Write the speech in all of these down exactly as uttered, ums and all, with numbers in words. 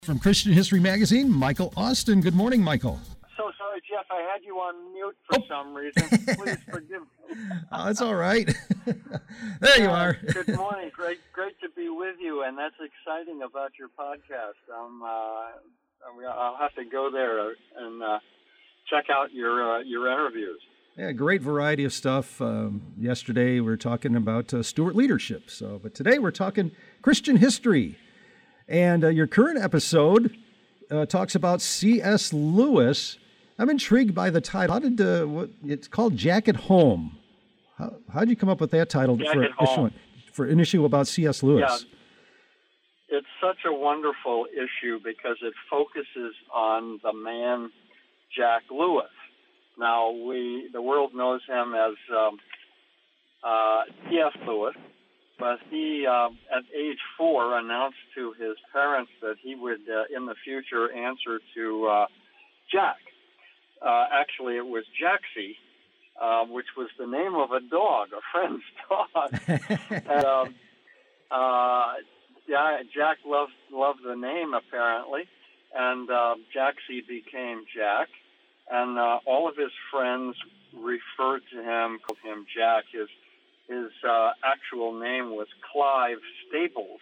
From Christian History Magazine, Michael Austin. Good morning, Michael. So sorry, Jeff. I had you on mute for oh. some reason. Please forgive me. Oh, it's all right. There you uh, are. Good morning. Great, great to be with you, and that's exciting about your podcast. Um, uh, I'll have to go there and uh, check out your uh, your interviews. Yeah, great variety of stuff. Um, yesterday we were talking about uh, Stuart leadership. So, but today we're talking Christian history. And uh, your current episode uh, talks about C S. Lewis. I'm intrigued by the title. How did uh, what, it's called Jack at Home? How how'd you come up with that title Jack for at issue Home. for an issue about C S. Lewis? Yeah, it's such a wonderful issue because it focuses on the man Jack Lewis. Now we the world knows him as um, uh, C S. Lewis. But he, uh, at age four, announced to his parents that he would, uh, in the future, answer to uh, Jack. Uh, actually, it was Jaxie, uh, which was the name of a dog, a friend's dog. and, um, uh, yeah, Jack loved loved the name apparently, and uh, Jaxie became Jack. And uh, all of his friends referred to him, called him Jack. His His uh, actual name was Clive Staples,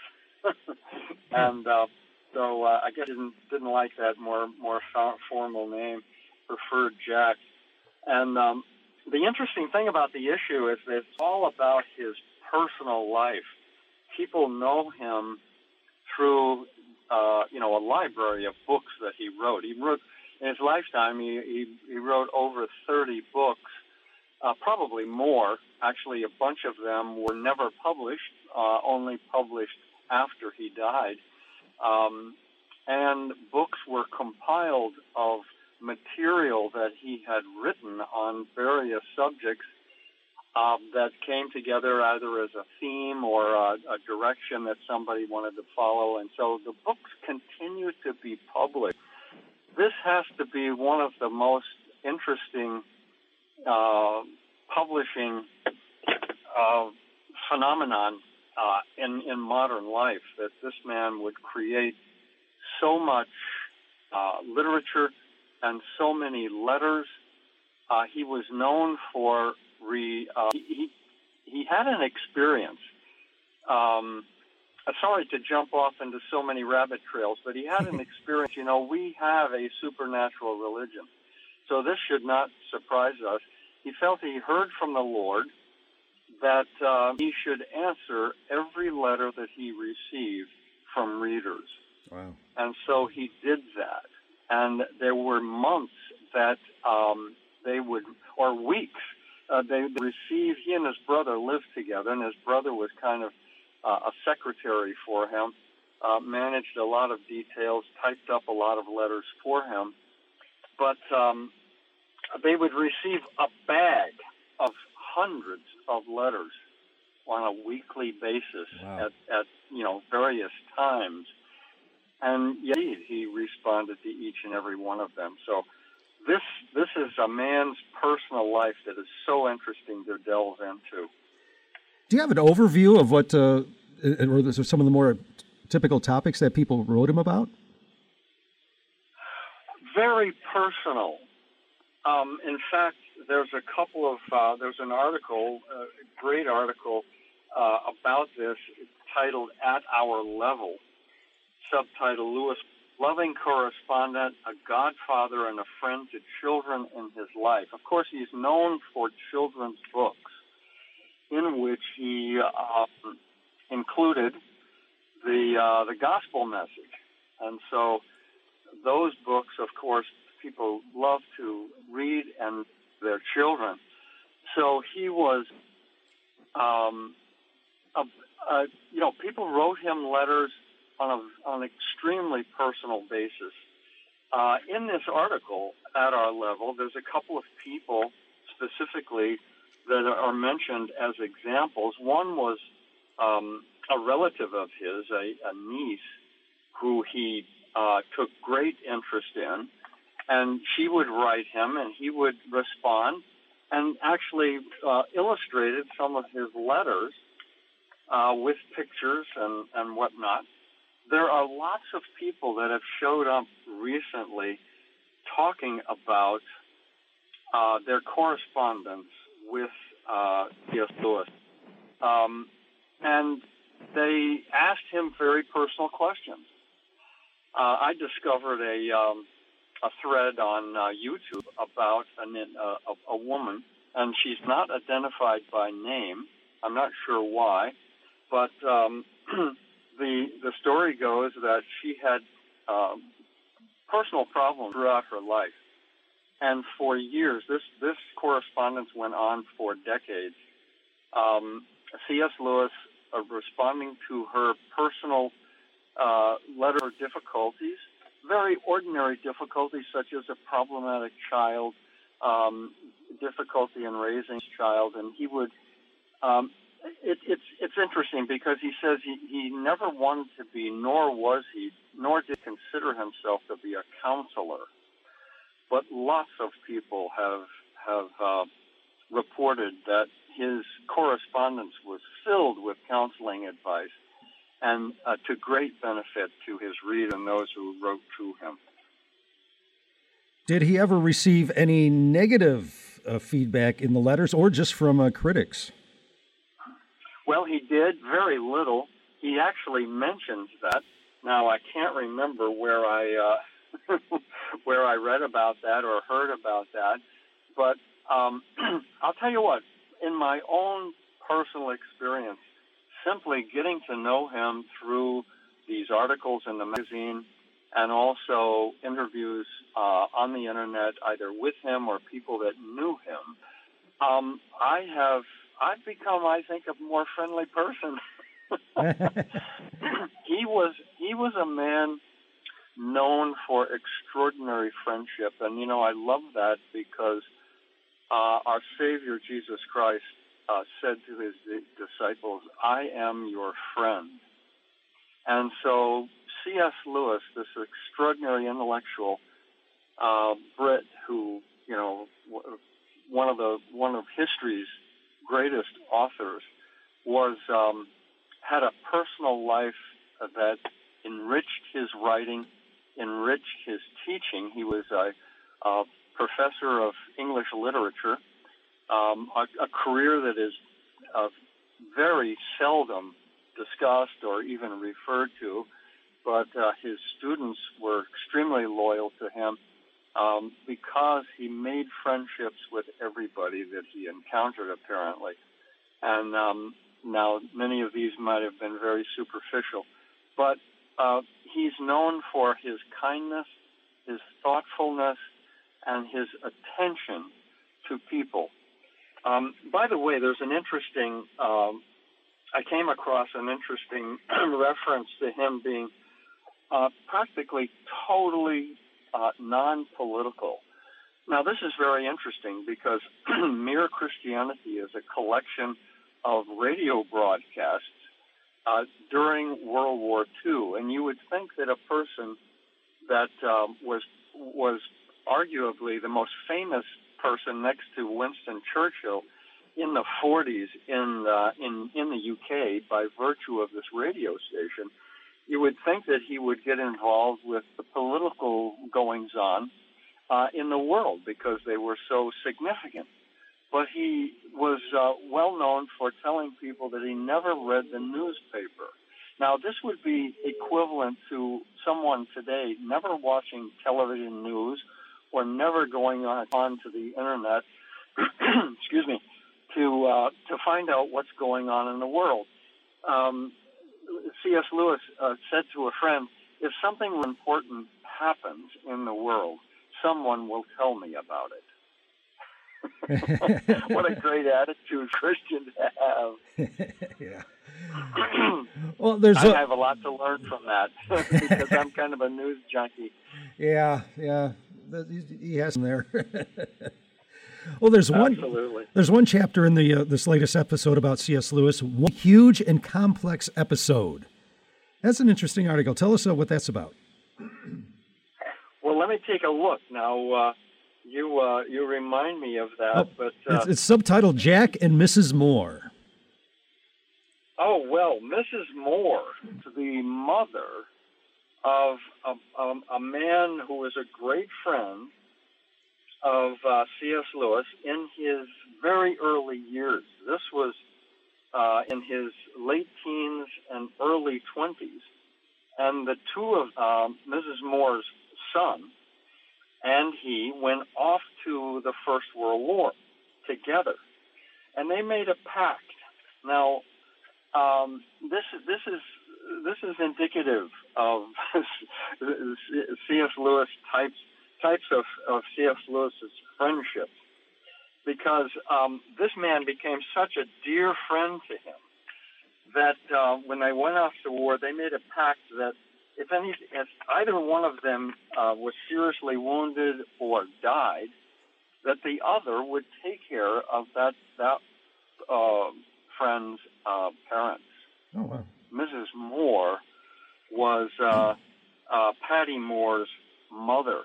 and uh, so uh, I guess didn't didn't like that more more formal name, preferred Jack. And um, the interesting thing about the issue is that it's all about his personal life. People know him through uh, you know a library of books that he wrote. He wrote in his lifetime. He he, he wrote over thirty books. Uh, probably more. Actually, a bunch of them were never published, uh, only published after he died. Um, and books were compiled of material that he had written on various subjects uh, that came together either as a theme or a, a direction that somebody wanted to follow. And so the books continue to be published. This has to be one of the most interesting Uh, publishing uh, phenomenon uh, in in modern life, that this man would create so much uh, literature and so many letters. Uh, he was known for re. Uh, he he had an experience. Um, sorry to jump off into so many rabbit trails, but he had an experience. You know, we have a supernatural religion. So this should not surprise us. He felt he heard from the Lord that uh, he should answer every letter that he received from readers. Wow. And so he did that. And there were months that um, they would, or weeks, uh, they received, he and his brother lived together, and his brother was kind of uh, a secretary for him, uh, managed a lot of details, typed up a lot of letters for him. But um, they would receive a bag of hundreds of letters on a weekly basis. Wow. at, at you know various times, and yet he responded to each and every one of them. So this this is a man's personal life that is so interesting to delve into. Do you have an overview of what, uh, or some of the more typical topics that people wrote him about? Very personal. Um, in fact, there's a couple of, uh, there's an article, a great article uh, about this titled At Our Level, subtitle Lewis, Loving Correspondent, a Godfather and a Friend to Children in His Life. Of course, he's known for children's books in which he uh, included the, uh, the gospel message. And so those books, of course, people love to read and their children. So he was, um, a, a, you know, people wrote him letters on, a, on an extremely personal basis. Uh, in this article, At Our Level, there's a couple of people specifically that are mentioned as examples. One was um, a relative of his, a, a niece, who he uh, took great interest in. And she would write him, and he would respond, and actually uh, illustrated some of his letters uh, with pictures and, and whatnot. there are lots of people that have showed up recently talking about uh, their correspondence with uh, C S. Lewis. Um, and they asked him very personal questions. Uh, I discovered a, um, a thread on uh, YouTube about an, uh, a, a woman, and she's not identified by name. I'm not sure why, but um, the the story goes that she had um, personal problems throughout her life, and for years, this this correspondence went on for decades. Um, C S. Lewis, uh, responding to her personal uh, letter of difficulties, very ordinary difficulties such as a problematic child, um, difficulty in raising a child, and he would. Um, it, it's it's interesting because he says he, he never wanted to be, nor was he, nor did consider himself to be a counselor. But lots of people have have uh, reported that his correspondence was filled with counseling advice, and uh, to great benefit to his reader and those who wrote to him. Did he ever receive any negative uh, feedback in the letters, or just from uh, critics? Well, he did very little. He actually mentions that. Now, I can't remember where I uh, where I read about that or heard about that, but um, I'll tell you what. In my own personal experience, simply getting to know him through these articles in the magazine and also interviews uh, on the internet, either with him or people that knew him, um, I have I've become, I think, a more friendly person. he was he was a man known for extraordinary friendship, and you know I love that because uh, our Savior Jesus Christ uh, said to his disciples, "I am your friend." And so C S. Lewis, this extraordinary intellectual uh, Brit, who you know one of the one of history's greatest authors, was um, had a personal life that enriched his writing, enriched his teaching. He was a, a professor of English literature, um, a, a career that is uh, very seldom discussed or even referred to, but uh, his students were extremely loyal to him um, because he made friendships with everybody that he encountered, apparently. And um, now, many of these might have been very superficial, but uh, he's known for his kindness, his thoughtfulness, and his attention to people. Um, by the way, there's an interesting, um, I came across an interesting reference to him being uh, practically totally uh, non-political. Now, this is very interesting because Mere Christianity is a collection of radio broadcasts uh, during World War Two, and you would think that a person that um, was was arguably the most famous person next to Winston Churchill in the forties in uh, in in the U K by virtue of this radio station, you would think that he would get involved with the political goings on uh, in the world because they were so significant. But he was uh, well known for telling people that he never read the newspaper. Now, this would be equivalent to someone today never watching television news or never going on onto the internet, excuse me, to uh, to find out what's going on in the world. Um, C S. Lewis uh, said to a friend, "If something important happens in the world, someone will tell me about it." What a great attitude Christian to have. Yeah. Well, there's I a... have a lot to learn from that because I'm kind of a news junkie. Yeah, yeah. He has them there. Well, there's one. Absolutely. There's one chapter in the uh, this latest episode about C S. Lewis. One huge and complex episode. That's an interesting article. Tell us uh, what that's about. Well, let me take a look now. Uh, you uh, you remind me of that, oh, but uh, it's, it's subtitled "Jack and Missus Moore." Oh well, Missus Moore, the mother of a, a, a man who was a great friend of uh, C S. Lewis in his very early years. This was uh, in his late teens and early twenties. And the two of uh, Missus Moore's son and he went off to the First World War together. And they made a pact. Now, um, this this is this is indicative of C S. Lewis types types of, of C S. Lewis's friendship, because um, this man became such a dear friend to him that uh, when they went off to war, they made a pact that if any, if either one of them uh, was seriously wounded or died, that the other would take care of that that uh, friend's uh, parents. Oh, wow. Missus Moore was uh, uh, Patty Moore's mother,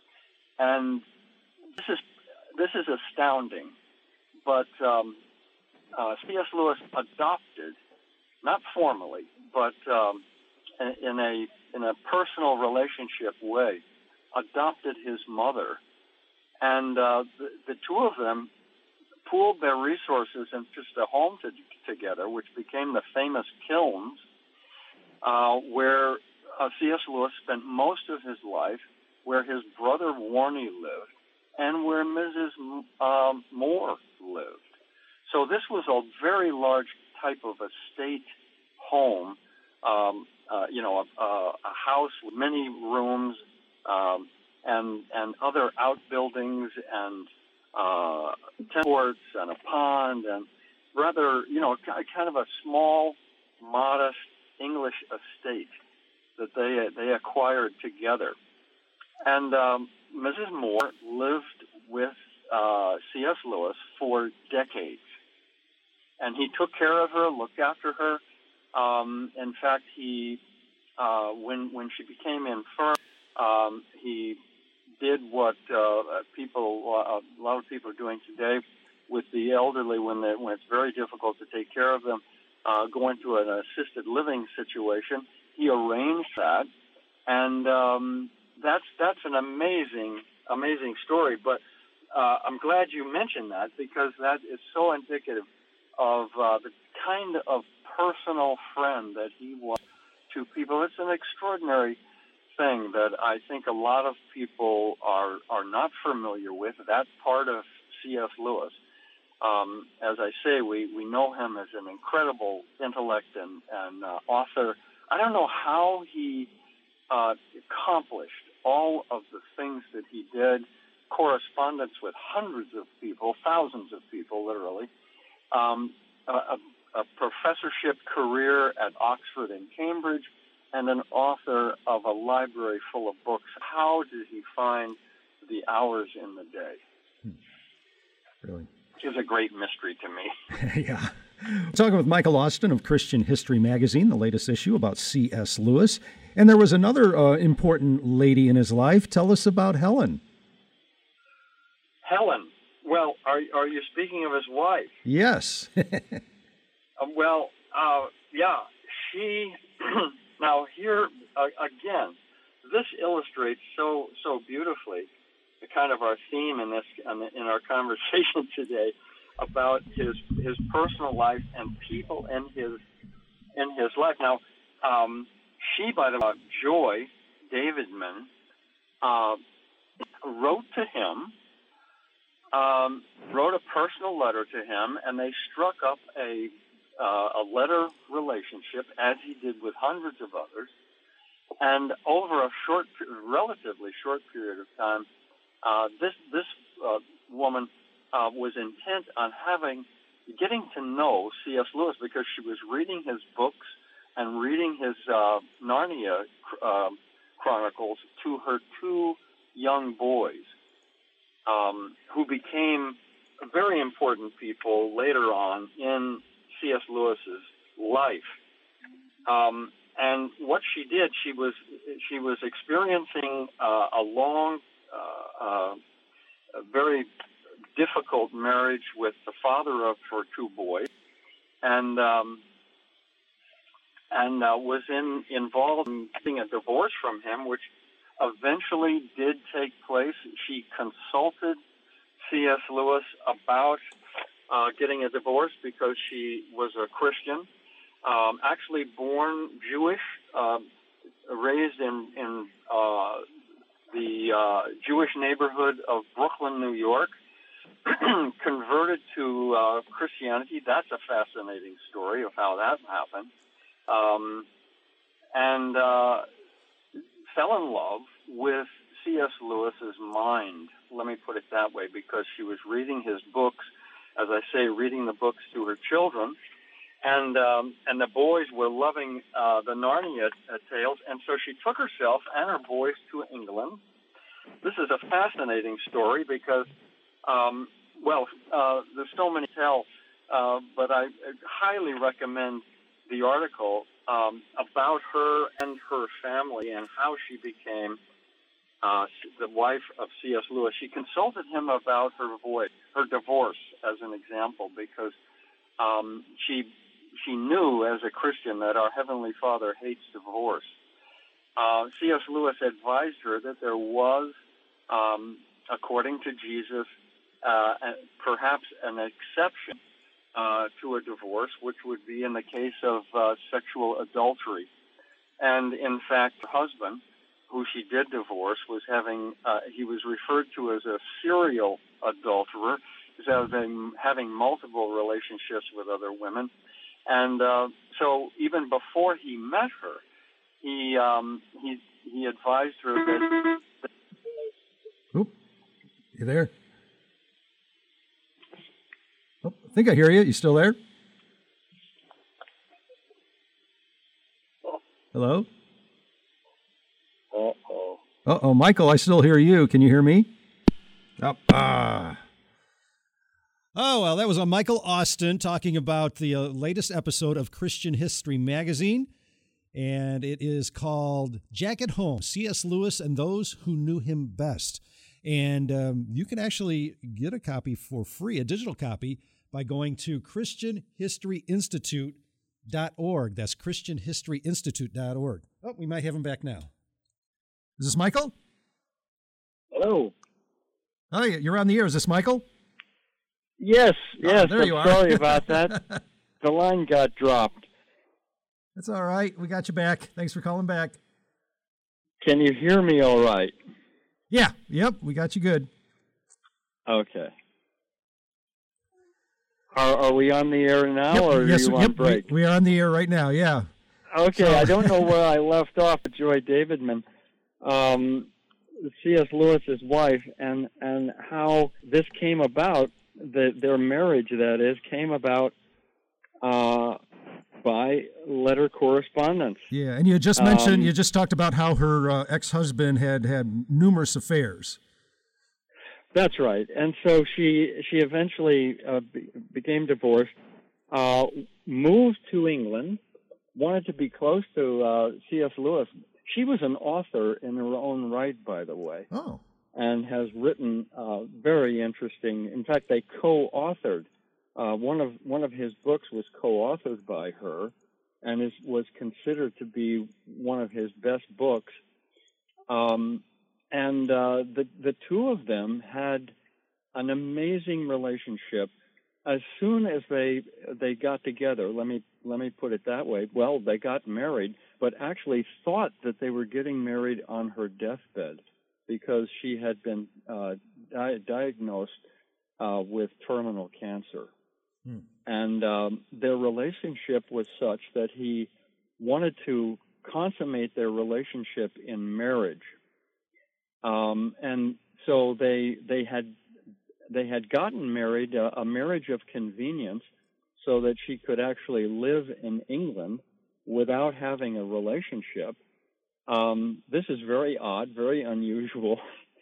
and this is this is astounding. But um, uh, C S. Lewis adopted, not formally, but um, in a in a personal relationship way, adopted his mother, and uh, the, the two of them pooled their resources and just a home to, together, which became the famous Kilns, uh, where uh, C S. Lewis spent most of his life, where his brother Warney lived, and where Missus Um, Moore lived. So this was a very large type of estate home, um, uh, you know, a, a house with many rooms um, and and other outbuildings and uh, tennis courts and a pond and rather, you know, kind of a small, modest English estate that they they acquired together. And um, Missus Moore lived with uh, C S. Lewis for decades. And he took care of her, looked after her. Um, in fact, he, uh, when when she became infirm, um, he did what uh, people, uh, a lot of people are doing today with the elderly when they, when it's very difficult to take care of them, uh, go into an assisted living situation. He arranged that, and um, that's that's an amazing, amazing story. But uh, I'm glad you mentioned that, because that is so indicative of uh, the kind of personal friend that he was to people. It's an extraordinary thing that I think a lot of people are are not familiar with, that part of C S. Lewis. Um, as I say, we, we know him as an incredible intellect and, and uh, author. I don't know how he uh, accomplished all of the things that he did, correspondence with hundreds of people, thousands of people, literally, um, a, a professorship career at Oxford and Cambridge, and an author of a library full of books. How did he find the hours in the day? Hmm. Really? Is a great mystery to me. Yeah. Talking with Michael Austin of Christian History Magazine, the latest issue about C S. Lewis. And there was another uh, important lady in his life. Tell us about Helen. Helen. Well, are are you speaking of his wife? Yes. uh, well, uh, yeah. She. Now here uh, again, this illustrates so so beautifully the kind of our theme in this in our conversation today about his his personal life and people in his in his life. Now, um, she, by the way, Joy Davidman, uh, wrote to him, um, wrote a personal letter to him, and they struck up a uh, a letter relationship, as he did with hundreds of others. And over a short, relatively short period of time, Uh, this this uh, woman uh, was intent on having, getting to know C S. Lewis, because she was reading his books and reading his uh, Narnia uh, chronicles to her two young boys, um, who became very important people later on in C S. Lewis's life. Um, and what she did, she was she was experiencing uh, a long Uh, uh, a very difficult marriage with the father of her two boys, and um, and uh, was in involved in getting a divorce from him, which eventually did take place. She consulted C S. Lewis about uh, getting a divorce because she was a Christian, um, actually born Jewish, uh, raised in, in uh, the uh, Jewish neighborhood of Brooklyn, New York, converted to uh, Christianity. That's a fascinating story of how that happened. Um, and uh, fell in love with C S. Lewis's mind, let me put it that way, because she was reading his books, as I say, reading the books to her children, and um, and the boys were loving uh, the Narnia uh, tales, and so she took herself and her boys to England. This is a fascinating story because, um, well, uh, there's so many to tell, uh, but I highly recommend the article um, about her and her family and how she became uh, the wife of C S. Lewis. She consulted him about her voice, her divorce, as an example, because um, she she knew as a Christian that our Heavenly Father hates divorce. Uh, C S. Lewis advised her that there was, um, according to Jesus, uh, perhaps an exception uh, to a divorce, which would be in the case of uh, sexual adultery. And in fact, her husband, who she did divorce, was having, uh, he was referred to as a serial adulterer, as having, having multiple relationships with other women. And uh, so even before he met her, he um, he he advised her that... Oop, you there? Oh, I think I hear you. You still there? Hello? Uh-oh. Uh-oh, Michael, I still hear you. Can you hear me? Oh, ah. Oh, well, that was on Michael Austin talking about the uh, latest episode of Christian History Magazine, and it is called Jack at Home, C S. Lewis and Those Who Knew Him Best. And um, you can actually get a copy for free, a digital copy, by going to Christian History Institute dot org. That's Christian History Institute dot org. Oh, we might have him back now. Is this Michael? Hello. Hi, you're on the air. Is this Michael? Yes, yes. Oh, there I'm you are. sorry about that. The line got dropped. That's all right. We got you back. Thanks for calling back. Can you hear me all right? Yeah. Yep. We got you good. Okay. Are, are we on the air now, Yep. or yes, are you yep. on break? We, we are on the air right now. Yeah. Okay. So- I don't know where I left off with Joy Davidman, um, C S. Lewis's wife, and and how this came about. The, their marriage, that is, came about uh, by letter correspondence. Yeah, and you just mentioned, Um, you just talked about how her uh, ex-husband had had numerous affairs. That's right. And so she she eventually uh, be, became divorced, uh, moved to England, wanted to be close to uh, C S. Lewis. She was an author in her own right, by the way. Oh. And has written uh, very interesting. In fact, they co-authored uh, one of one of his books was co-authored by her, and is was considered to be one of his best books. Um, and uh, the the two of them had an amazing relationship. As soon as they they got together, let me let me put it that way. Well, they got married, but actually thought that they were getting married on her deathbed, because she had been uh, di- diagnosed uh, with terminal cancer. Hmm. And um, their relationship was such that he wanted to consummate their relationship in marriage. Um, and so they they had they had gotten married, uh, a marriage of convenience, so that she could actually live in England without having a relationship. Um, this is very odd, very unusual,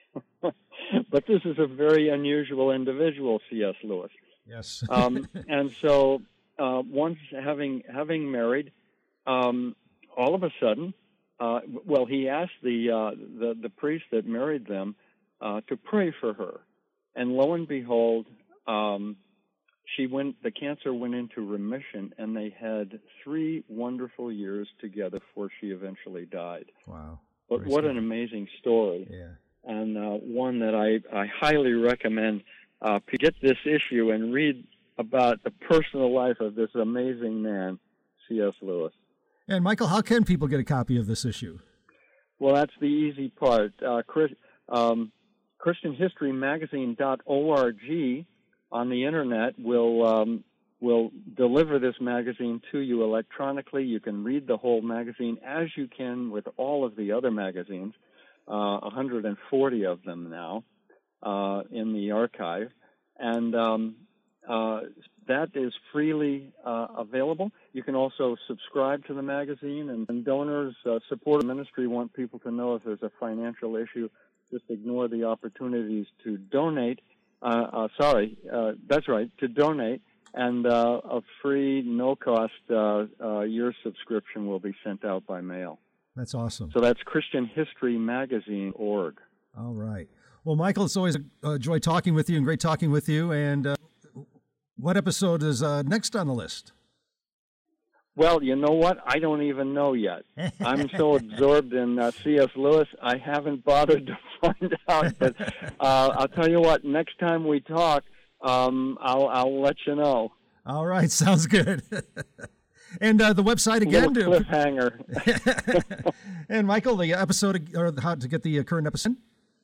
but this is a very unusual individual, C S. Lewis. Yes. um, and so uh, once having having married, um, all of a sudden, uh, well, he asked the, uh, the the priest that married them uh, to pray for her, and lo and behold, um, she went. The cancer went into remission, and they had three wonderful years together before she eventually died. Wow! But Very what scary. an amazing story! Yeah. And uh, one that I, I highly recommend uh, to get this issue and read about the personal life of this amazing man, C S. Lewis. And Michael, how can people get a copy of this issue? Well, that's the easy part. Uh, Chris, um, Christian History Magazine dot org on the internet will um, will deliver this magazine to you electronically. You can read the whole magazine as you can with all of the other magazines. Uh, one hundred forty of them now uh, in the archive, and um, uh, that is freely uh, available. You can also subscribe to the magazine, and, and donors uh, support the ministry want people to know if there's a financial issue. Just ignore the opportunities to donate. Uh, uh, sorry, uh, that's right, to donate, and uh, a free, no-cost uh, uh, year subscription will be sent out by mail. That's awesome. So that's Christian History Magazine dot org. All right. Well, Michael, it's always a joy talking with you and great talking with you. And uh, what episode is uh, next on the list? Well, you know what? I don't even know yet. I'm so absorbed in uh, C S. Lewis, I haven't bothered to find out. But uh, I'll tell you what, next time we talk, um, I'll, I'll let you know. All right. Sounds good. And uh, the website again. Little cliffhanger. And Michael, the episode, or how to get the current episode?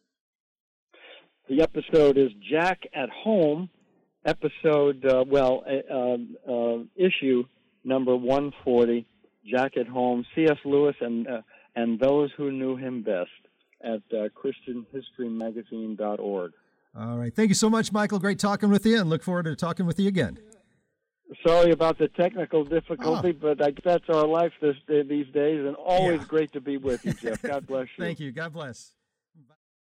The episode is Jack at Home, episode, uh, well, uh, uh, issue number one forty, Jack at Home, C S. Lewis and uh, and those who knew him best at uh, Christian History Magazine dot org. All right. Thank you so much, Michael. Great talking with you, and look forward to talking with you again. Sorry about the technical difficulty, oh. but I, that's our life this, these days, and always Yeah. great to be with you, Jeff. God bless you. Thank you. God bless.